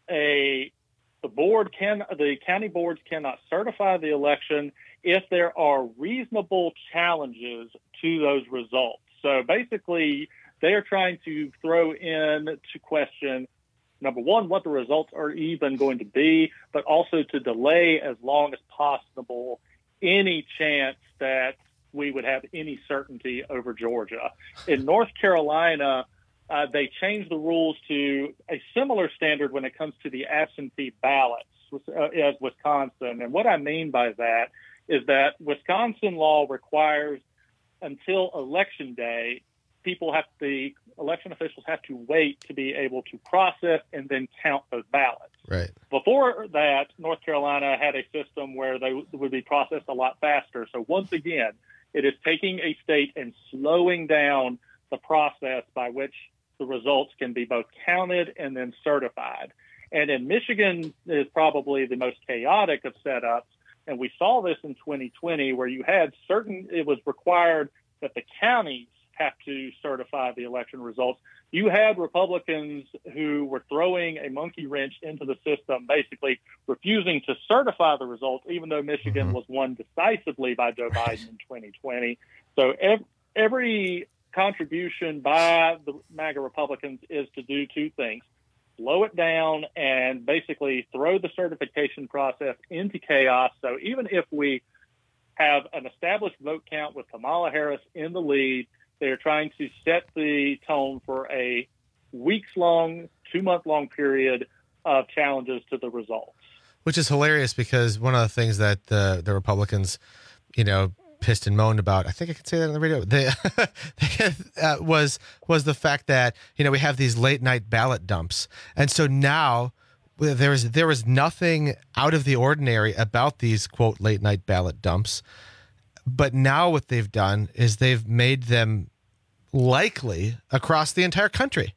a the board can the county boards cannot certify the election if there are reasonable challenges to those results. So basically, they are trying to throw in to question, number one, what the results are even going to be, but also to delay as long as possible any chance that we would have any certainty over Georgia. In North Carolina, uh, they changed the rules to a similar standard when it comes to the absentee ballots uh, as Wisconsin. And what I mean by that is that Wisconsin law requires until election day, people have the election officials have to wait to be able to process and then count those ballots. Right. Before that, North Carolina had a system where they would be processed a lot faster. So once again, it is taking a state and slowing down the process by which the results can be both counted and then certified. And in Michigan is probably the most chaotic of setups. And we saw this in twenty twenty where you had certain, it was required that the counties have to certify the election results. You had Republicans who were throwing a monkey wrench into the system, basically refusing to certify the results, even though Michigan mm-hmm. was won decisively by Joe Biden in twenty twenty. So every, every contribution by the MAGA Republicans is to do two things: slow it down and basically throw the certification process into chaos. So even if we have an established vote count with Kamala Harris in the lead, they're trying to set the tone for a weeks-long, two-month-long period of challenges to the results. Which is hilarious because one of the things that the, the Republicans, you know, pissed and moaned about, I think I could say that on the radio, they, uh, was was the fact that, you know, we have these late-night ballot dumps. And so now there was, there was nothing out of the ordinary about these, quote, late-night ballot dumps. But now what they've done is they've made them likely across the entire country.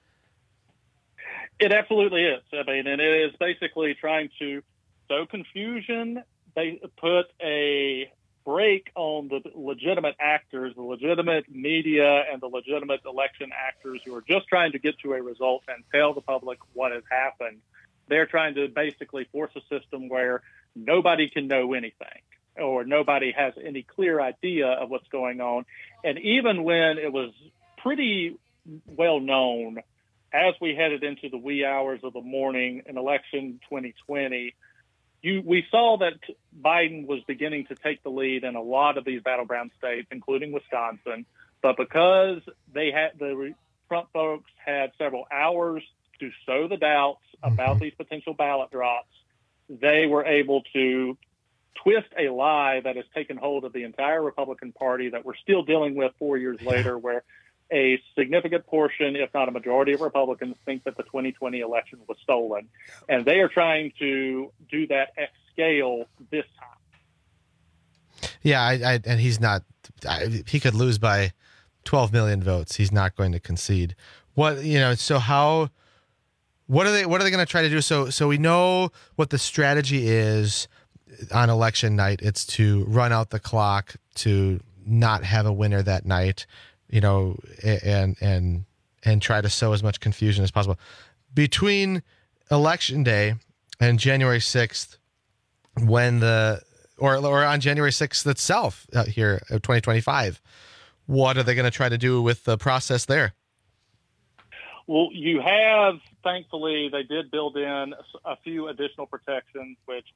It absolutely is. I mean, and it is basically trying to sow confusion. They put a break on the legitimate actors, the legitimate media, and the legitimate election actors who are just trying to get to a result and tell the public what has happened. They're trying to basically force a system where nobody can know anything, or nobody has any clear idea of what's going on. And even when it was pretty well known, as we headed into the wee hours of the morning in election twenty twenty, you, we saw that Biden was beginning to take the lead in a lot of these battleground states, including Wisconsin. But because they had the Trump folks had several hours to sow the doubts about these potential ballot drops, they were able to twist a lie that has taken hold of the entire Republican Party that we're still dealing with four years later, where a significant portion, if not a majority of Republicans, think that the twenty twenty election was stolen. And they are trying to do that at scale this time. Yeah, I, I, and he's not, I, he could lose by twelve million votes. He's not going to concede. What, you know, so how, what are they, what are they going to try to do? So, so we know what the strategy is on election night. It's to run out the clock, to not have a winner that night. you know, and and and try to sow as much confusion as possible. Between Election Day and January sixth, when the or or on January sixth itself uh, here of twenty twenty-five, what are they going to try to do with the process there? Well, you have, thankfully, they did build in a few additional protections, which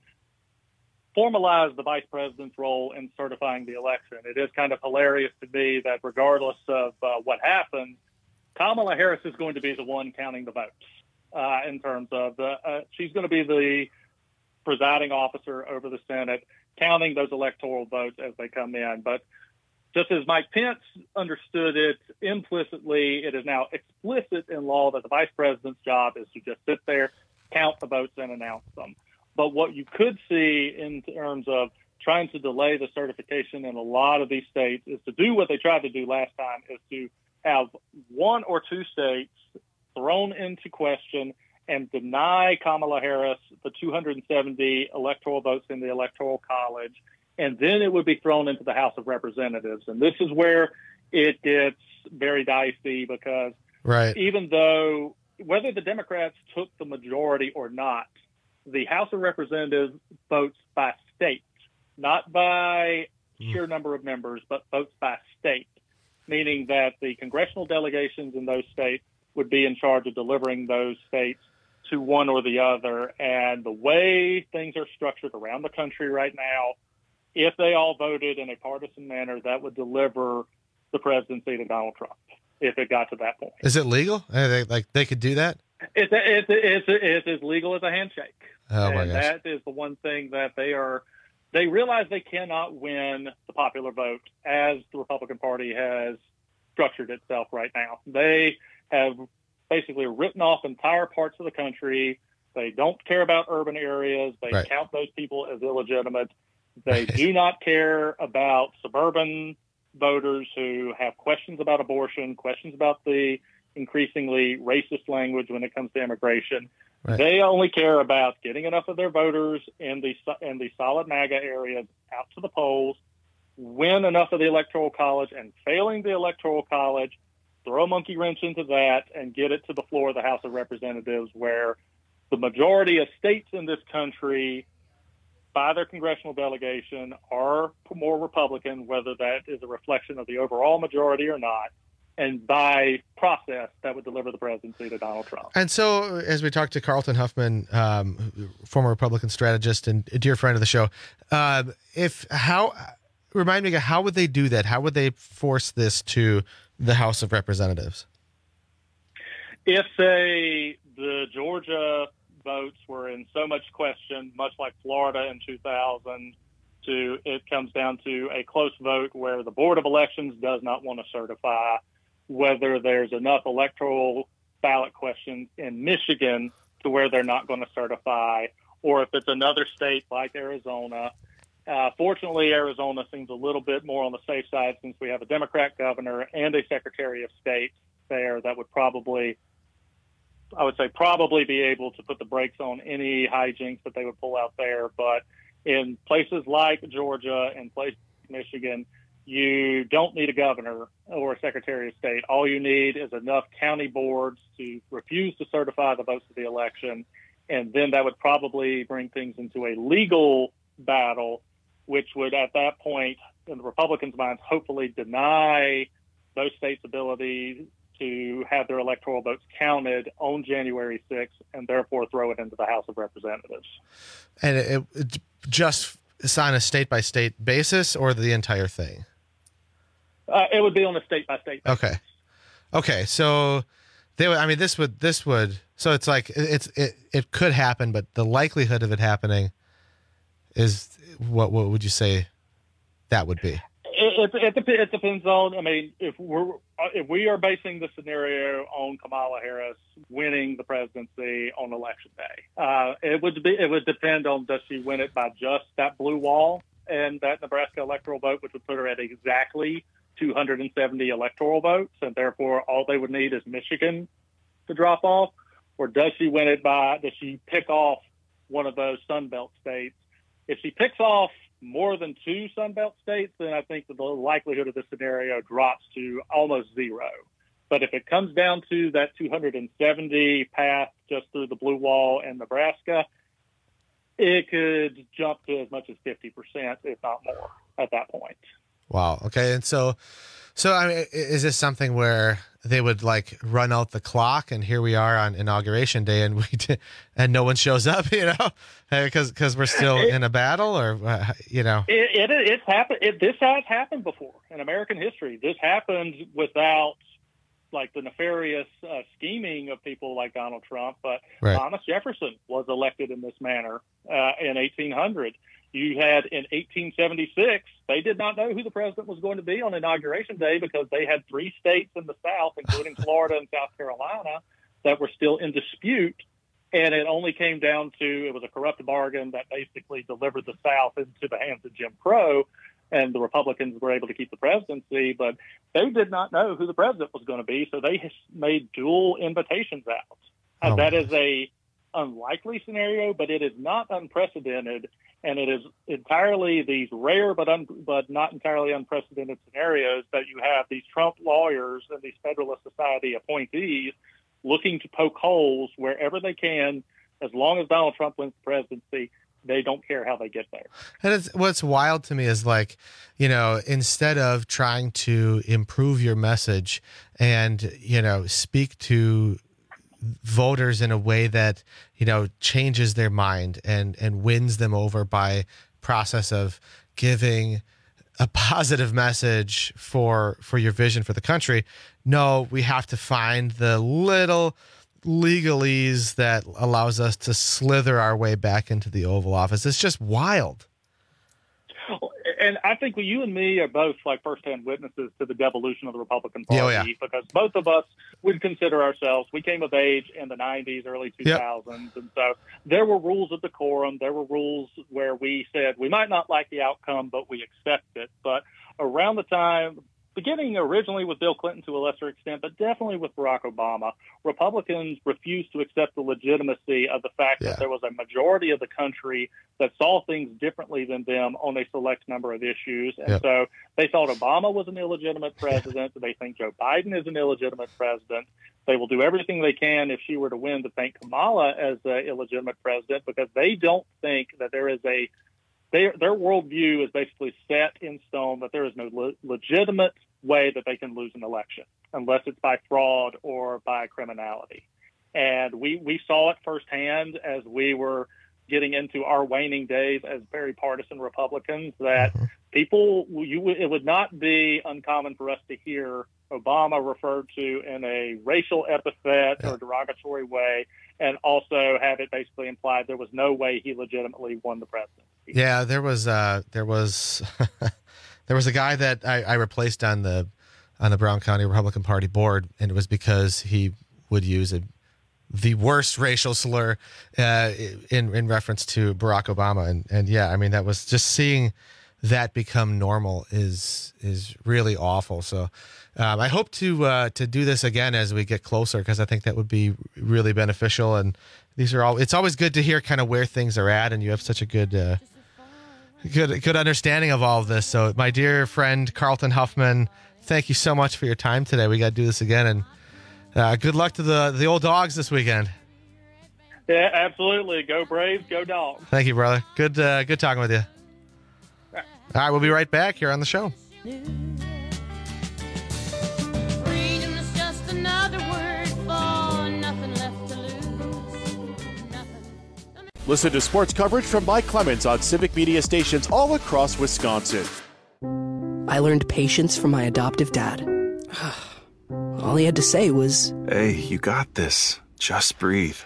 formalize the vice president's role in certifying the election. It is kind of hilarious to me that regardless of uh, what happens, Kamala Harris is going to be the one counting the votes uh, in terms of the, uh, she's going to be the presiding officer over the Senate, counting those electoral votes as they come in. But just as Mike Pence understood it implicitly, it is now explicit in law that the vice president's job is to just sit there, count the votes, and announce them. But what you could see in terms of trying to delay the certification in a lot of these states is to do what they tried to do last time, is to have one or two states thrown into question and deny Kamala Harris the two hundred seventy electoral votes in the Electoral College, and then it would be thrown into the House of Representatives. And this is where it gets very dicey, because right. even though whether the Democrats took the majority or not, the House of Representatives votes by state, not by mm. sheer number of members, but votes by state, meaning that the congressional delegations in those states would be in charge of delivering those states to one or the other. And the way things are structured around the country right now, if they all voted in a partisan manner, that would deliver the presidency to Donald Trump if it got to that point. Is it legal? Are they, like they could do that? It's, it's, it's, it's as legal as a handshake. Oh my and gosh. that is the one thing that they are, they realize they cannot win the popular vote as the Republican Party has structured itself right now. They have basically written off entire parts of the country. They don't care about urban areas. They Right. count those people as illegitimate. They do not care about suburban voters who have questions about abortion, questions about the increasingly racist language when it comes to immigration. Right. They only care about getting enough of their voters in the in the solid MAGA areas out to the polls, win enough of the Electoral College, and failing the Electoral College, throw a monkey wrench into that and get it to the floor of the House of Representatives, where the majority of states in this country, by their congressional delegation, are more Republican, whether that is a reflection of the overall majority or not. And by process, that would deliver the presidency to Donald Trump. And so, as we talked to Carlton Huffman, um, former Republican strategist and a dear friend of the show, uh, if how remind me, how would they do that? How would they force this to the House of Representatives? If, say, the Georgia votes were in so much question, much like Florida in two thousand, to it comes down to a close vote where the Board of Elections does not want to certify, whether there's enough electoral ballot questions in Michigan to where they're not going to certify, or if it's another state like Arizona. Uh, fortunately, Arizona seems a little bit more on the safe side since we have a Democrat governor and a Secretary of State there that would probably, I would say, probably be able to put the brakes on any hijinks that they would pull out there. But in places like Georgia and places like Michigan, you don't need a governor or a Secretary of State. All you need is enough county boards to refuse to certify the votes of the election, and then that would probably bring things into a legal battle, which would at that point, in the Republicans' minds, hopefully deny those states' ability to have their electoral votes counted on January sixth, and therefore throw it into the House of Representatives. And it, it just sign a state-by-state basis, or the entire thing? Uh, it would be on a state-by-state basis. Okay. Okay. So they would, I mean, this would, this would, so it's like, it's, it, it could happen, but the likelihood of it happening is what, what would you say that would be? It, it, it, it depends on, I mean, if we're, if we are basing the scenario on Kamala Harris winning the presidency on election day, uh, it would be, it would depend on, does she win it by just that blue wall and that Nebraska electoral vote, which would put her at exactly two hundred seventy electoral votes, and therefore all they would need is Michigan to drop off? Or does she win it by, does she pick off one of those Sun Belt states? If she picks off more than two Sun Belt states, then I think that the likelihood of this scenario drops to almost zero. But if it comes down to that two hundred seventy path just through the blue wall and Nebraska, it could jump to as much as fifty percent, if not more, at that point. Wow. Okay. And so, so I mean, is this something where they would like run out the clock, and here we are on Inauguration Day, and we did, and no one shows up, you know, because because we're still it, in a battle, or uh, you know, it, it it's happened. It, this has happened before in American history. This happened without like the nefarious uh, scheming of people like Donald Trump, but right. Thomas Jefferson was elected in this manner uh, in eighteen hundred. You had in eighteen seventy-six, they did not know who the president was going to be on Inauguration Day because they had three states in the South, including Florida and South Carolina, that were still in dispute. And it only came down to, it was a corrupt bargain that basically delivered the South into the hands of Jim Crow, and the Republicans were able to keep the presidency, but they did not know who the president was going to be, so they made dual invitations out. Oh. That is a unlikely scenario, but it is not unprecedented, and it is entirely these rare but un, but not entirely unprecedented scenarios that you have these Trump lawyers and these Federalist Society appointees looking to poke holes wherever they can. As long as Donald Trump wins the presidency, they don't care how they get there. And it's, what's wild to me is like, you know, instead of trying to improve your message and, you know, speak to voters in a way that, you know, changes their mind and, and wins them over by process of giving a positive message for, for your vision for the country. No, we have to find the little legalese that allows us to slither our way back into the Oval Office. It's just wild. And I think you and me are both like firsthand witnesses to the devolution of the Republican Party, oh, yeah. because both of us would consider ourselves, we came of age in the nineties, early two thousands. Yep. And so there were rules of decorum. There were rules where we said we might not like the outcome, but we accept it. But around the time, beginning originally with Bill Clinton to a lesser extent, but definitely with Barack Obama, Republicans refused to accept the legitimacy of the fact yeah. that there was a majority of the country that saw things differently than them on a select number of issues. And yep. so they thought Obama was an illegitimate president. They think Joe Biden is an illegitimate president. They will do everything they can if she were to win to thank Kamala as an illegitimate president, because they don't think that there is a Their, their worldview is basically set in stone that there is no le- legitimate way that they can lose an election unless it's by fraud or by criminality. And we, we saw it firsthand as we were getting into our waning days as very partisan Republicans, that mm-hmm. people, you, it would not be uncommon for us to hear Obama referred to in a racial epithet yeah. or derogatory way, and also have it basically implied there was no way he legitimately won the presidency. Yeah, there was uh, there was there was a guy that I, I replaced on the on the Brown County Republican Party board, and it was because he would use a, the worst racial slur uh, in in reference to Barack Obama, and and yeah, I mean that was just seeing that become normal is is really awful. So um, I hope to uh, to do this again as we get closer, because I think that would be really beneficial. And these are all. It's always good to hear kind of where things are at, and you have such a good. Uh, Good, good understanding of all of this. So, my dear friend Carlton Huffman, thank you so much for your time today. We got to do this again, and uh, good luck to the the old dogs this weekend. Yeah, absolutely. Go Braves, go Dogs. Thank you, brother. Good, uh, good talking with you. All right, we'll be right back here on the show. Freedom is just another word for nothing left to lose. Nothing. Listen to sports coverage from Mike Clemens on Civic Media stations all across Wisconsin. I learned patience from my adoptive dad. All he had to say was, "Hey, you got this. Just breathe."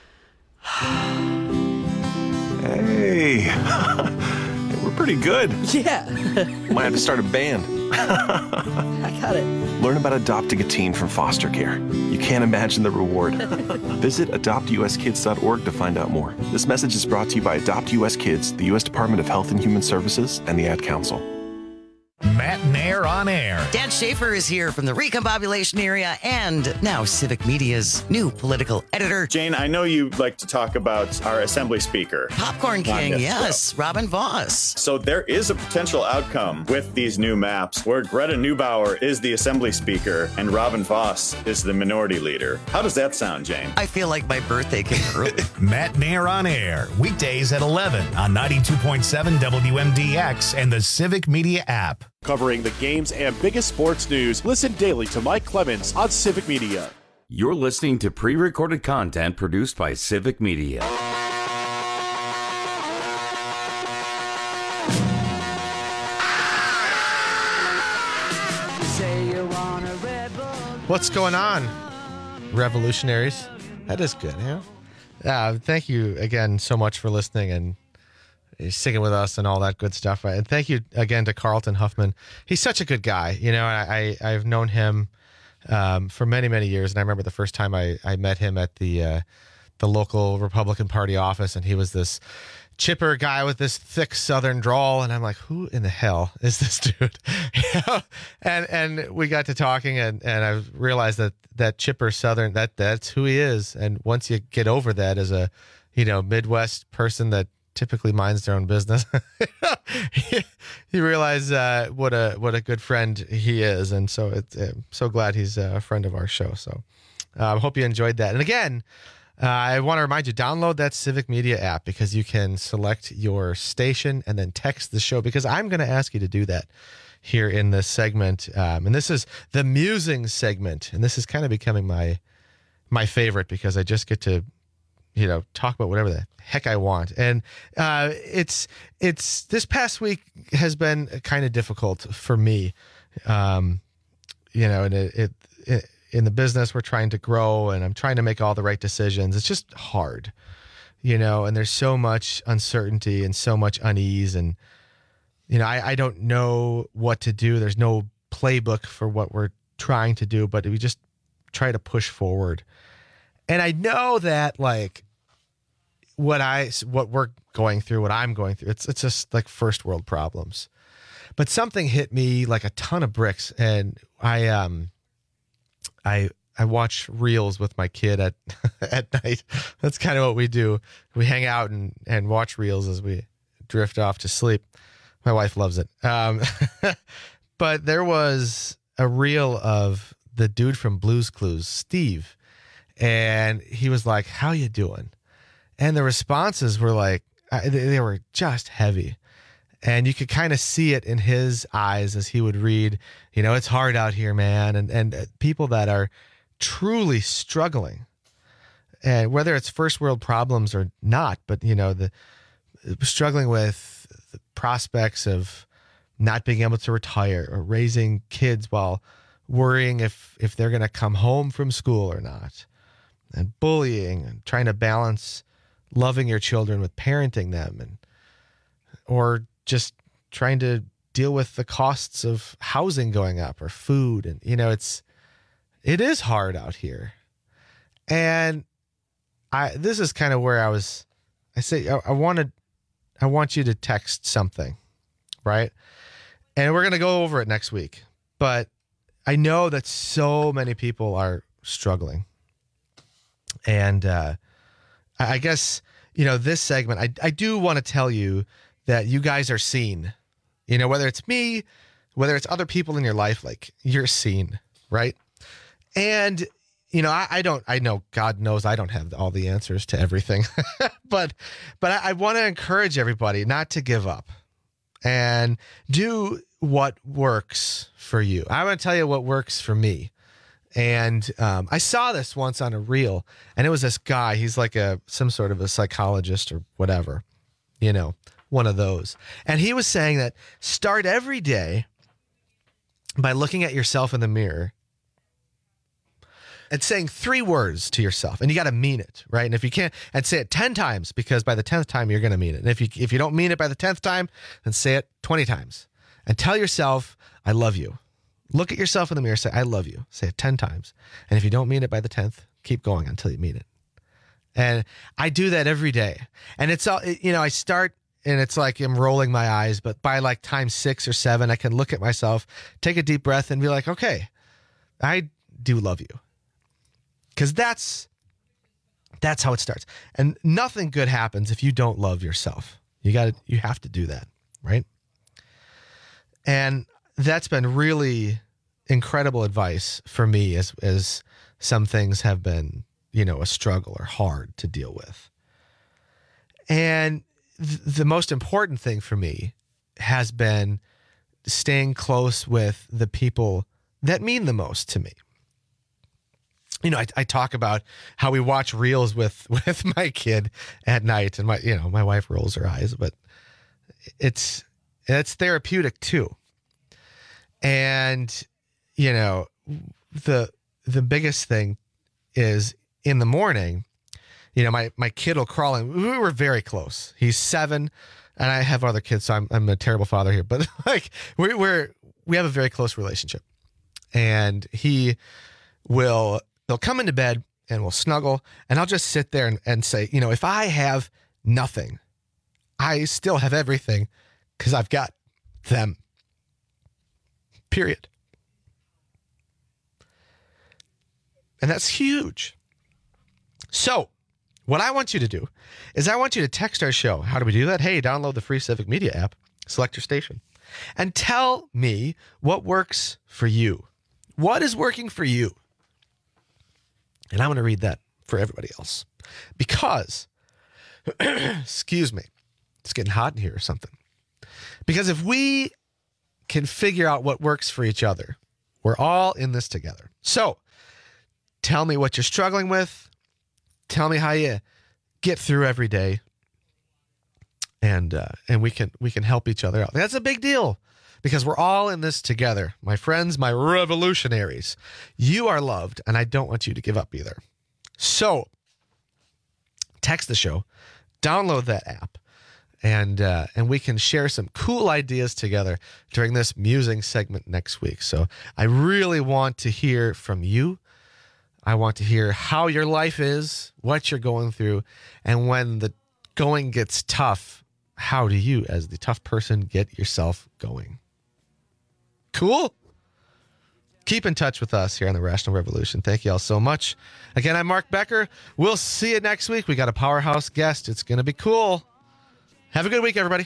Hey, we're pretty good. Yeah. Might have to start a band. I got it. Learn about adopting a teen from foster care. You can't imagine the reward. Visit adopt u s kids dot org to find out more. This message is brought to you by Adopt U S Kids, the U S Department of Health and Human Services, and the Ad Council. Matt Nair Nair on Air. Dan Schaefer is here from the Recombobulation area and now Civic Media's new political editor. Jane, I know you like to talk about our Assembly Speaker. Popcorn King, yes, Robin Voss. So there is a potential outcome with these new maps where Greta Neubauer is the Assembly Speaker and Robin Voss is the Minority Leader. How does that sound, Jane? I feel like my birthday came early. Matt Nair on Air, weekdays at eleven on ninety-two point seven W M D X and the Civic Media app. Covering the games and biggest sports news, listen daily to Mike Clemens on Civic Media. You're listening to pre-recorded content produced by Civic Media. What's going on, revolutionaries? That is good, yeah. Uh, thank you again so much for listening and sticking with us and all that good stuff. And thank you again to Carlton Huffman. He's such a good guy. You know, I, I, I've known him um, for many, many years. And I remember the first time I, I met him at the uh, the local Republican Party office, and he was this chipper guy with this thick Southern drawl, and I'm like, who in the hell is this dude? You know? And and we got to talking, and, and I realized that that chipper Southern, that that's who he is. And once you get over that as a, you know, Midwest person that typically minds their own business, you realize uh, what a what a good friend he is. And so it's, I'm so glad he's a friend of our show. So I uh, hope you enjoyed that. And again, Uh, I want to remind you, download that Civic Media app because you can select your station and then text the show, because I'm going to ask you to do that here in this segment. Um, and this is the musing segment. And this is kind of becoming my my favorite because I just get to, you know, talk about whatever the heck I want. And uh, it's it's this past week has been kind of difficult for me. Um, you know, and it, it, it in the business, we're trying to grow and I'm trying to make all the right decisions. It's just hard, you know, and there's so much uncertainty and so much unease. And, you know, I, I don't know what to do. There's no playbook for what we're trying to do, but we just try to push forward. And I know that like what I, what we're going through, what I'm going through, it's, it's just like first world problems, but something hit me like a ton of bricks. And I, um, I I watch reels with my kid at at night. That's kind of what we do. We hang out and, and watch reels as we drift off to sleep. My wife loves it. Um, but there was a reel of the dude from Blue's Clues, Steve, and he was like, "How you doing?" And the responses were like, they were just heavy. And you could kind of see it in his eyes as he would read, you know, it's hard out here, man. And and people that are truly struggling, and whether it's first world problems or not, but, you know, the struggling with the prospects of not being able to retire or raising kids while worrying if, if they're going to come home from school or not, and bullying and trying to balance loving your children with parenting them, and or just trying to deal with the costs of housing going up or food. And, you know, it's, it is hard out here. And I, this is kind of where I was, I say, I, I wanted, I want you to text something, right? And we're going to go over it next week, but I know that so many people are struggling. And, uh, I guess, you know, this segment, I, I do want to tell you that you guys are seen, you know, whether it's me, whether it's other people in your life, like you're seen, right? And, you know, I, I don't, I know God knows I don't have all the answers to everything, but, but I, I want to encourage everybody not to give up and do what works for you. I want to tell you what works for me. And um, I saw this once on a reel, and it was this guy, he's like a, some sort of a psychologist or whatever, you know, one of those. And he was saying that start every day by looking at yourself in the mirror and saying three words to yourself, and you got to mean it, right? And if you can't, and say it ten times, because by the tenth time you're going to mean it. And if you if you don't mean it by the tenth time, then say it twenty times and tell yourself, I love you. Look at yourself in the mirror, say, I love you. Say it ten times. And if you don't mean it by the tenth, keep going until you mean it. And I do that every day. And it's all, you know, I start and it's like I'm rolling my eyes, but by like time six or seven, I can look at myself, take a deep breath, and be like, okay, I do love you. Because that's that's how it starts. And nothing good happens if you don't love yourself. You got to, you have to do that, right? And that's been really incredible advice for me as as some things have been, you know, a struggle or hard to deal with. And th- the most important thing for me has been staying close with the people that mean the most to me. You know, I, I talk about how we watch reels with, with my kid at night, and my, you know, my wife rolls her eyes, but it's, it's therapeutic too. And, you know, the, the biggest thing is in the morning, you know, my, my kid will crawl in. We were very close. He's seven and I have other kids, so I'm, I'm a terrible father here, but like we, we're, we have a very close relationship, and he will, he'll come into bed and we'll snuggle, and I'll just sit there and, and say, you know, if I have nothing, I still have everything because I've got them. Period. And that's huge. So what I want you to do is I want you to text our show. How do we do that? Hey, download the free Civic Media app, select your station, and tell me what works for you. What is working for you? And I'm going to read that for everybody else. Because, excuse me, it's getting hot in here or something. Because if we can figure out what works for each other, we're all in this together. So tell me what you're struggling with. Tell me how you get through every day. And uh, and we can we can help each other out. That's a big deal, because we're all in this together. My friends, my revolutionaries, you are loved, and I don't want you to give up either. So text the show, download that app, and uh, and we can share some cool ideas together during this musing segment next week. So I really want to hear from you. I want to hear how your life is, what you're going through, and when the going gets tough, how do you, as the tough person, get yourself going? Cool? Keep in touch with us here on the Rational Revolution. Thank you all so much. Again, I'm Mark Becker. We'll see you next week. We got a powerhouse guest. It's going to be cool. Have a good week, everybody.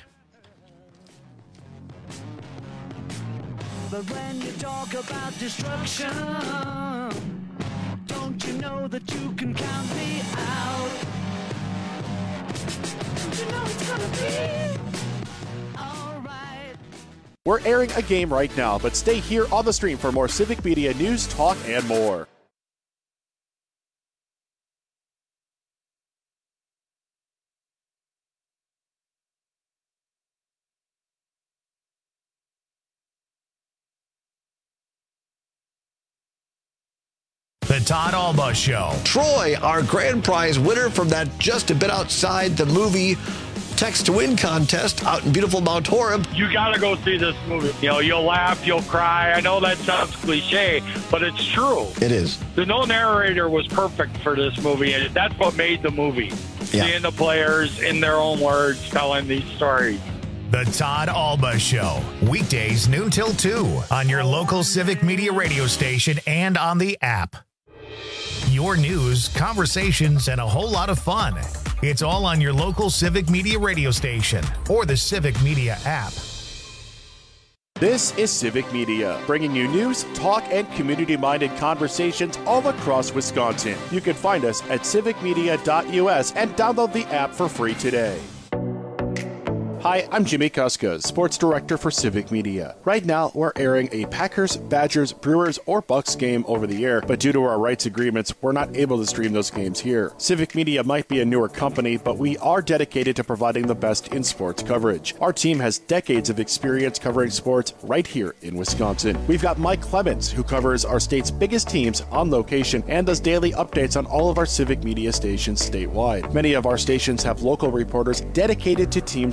But when you talk about destruction, don't you know that you can count me out? Don't you know it's gonna be all right? We're airing a game right now, but stay here on the stream for more Civic Media news, talk, and more. The Todd Alba Show. Troy, our grand prize winner from that just a bit outside the movie Text to Win contest out in beautiful Mount Horeb. You got to go see this movie. You know, you'll laugh, you'll cry. I know that sounds cliche, but it's true. It is. The no narrator was perfect for this movie, and that's what made the movie. Yeah. Seeing the players in their own words telling these stories. The Todd Alba Show. Weekdays noon till two on your local Civic Media radio station and on the app. Your news, conversations, and a whole lot of fun. It's all on your local Civic Media radio station or the Civic Media app. This is Civic Media, bringing you news, talk, and community-minded conversations all across Wisconsin. You can find us at civic media dot u s and download the app for free today. Hi, I'm Jimmy Kuska, Sports Director for Civic Media. Right now, we're airing a Packers, Badgers, Brewers, or Bucks game over the air, but due to our rights agreements, we're not able to stream those games here. Civic Media might be a newer company, but we are dedicated to providing the best in sports coverage. Our team has decades of experience covering sports right here in Wisconsin. We've got Mike Clemens, who covers our state's biggest teams on location and does daily updates on all of our Civic Media stations statewide. Many of our stations have local reporters dedicated to teams in their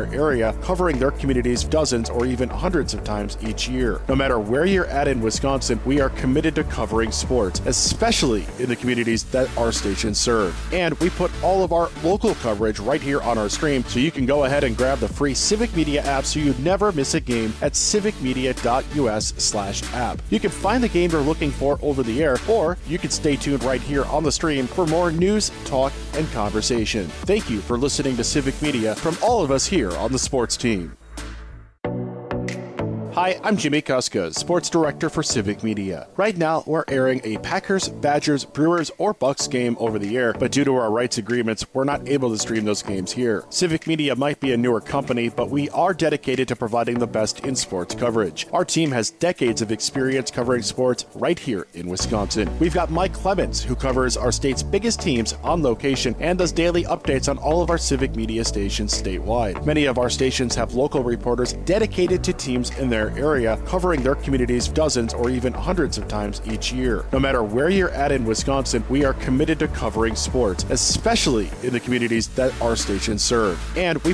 their area, covering their communities dozens or even hundreds of times each year. No matter where you're at in Wisconsin, we are committed to covering sports, especially in the communities that our stations serve. And we put all of our local coverage right here on our stream, so you can go ahead and grab the free Civic Media app so you never miss a game at civicmedia.us slash app. You can find the game you're looking for over the air, or you can stay tuned right here on the stream for more news, talk, and conversation. Thank you for listening to Civic Media from all of us here on the sports team. Hi, I'm Jimmy Kuska, Sports Director for Civic Media. Right now, we're airing a Packers, Badgers, Brewers, or Bucks game over the air, but due to our rights agreements, we're not able to stream those games here. Civic Media might be a newer company, but we are dedicated to providing the best in sports coverage. Our team has decades of experience covering sports right here in Wisconsin. We've got Mike Clemens, who covers our state's biggest teams on location and does daily updates on all of our Civic Media stations statewide. Many of our stations have local reporters dedicated to teams in their area, covering their communities dozens or even hundreds of times each year. No matter where you're at in Wisconsin, we are committed to covering sports, especially in the communities that our stations serve. And we